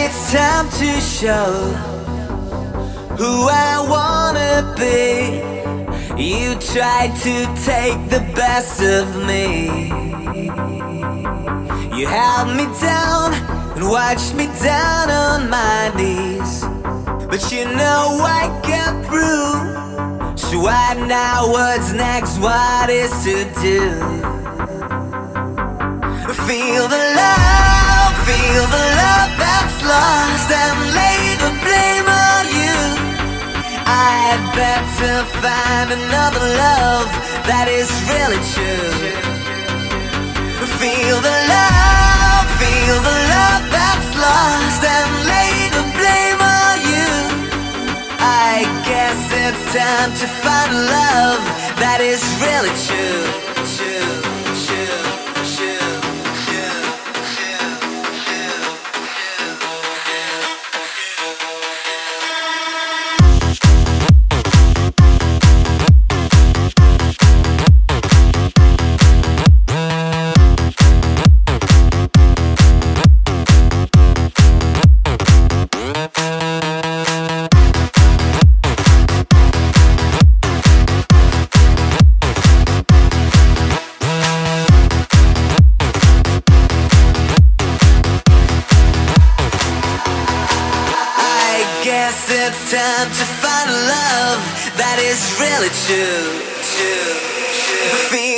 it's time to show who I wanna be. You tried to take the best of me. You held me down and watched me down on my knees, but you know I got through. So I know what's next, what is to do. Feel the love that's lost and lay the blame on you. I'd better find another love that is really true. Feel the love that's lost and lay the blame on you. I guess it's time to find a love that is really true. It's time to find a love that is really true.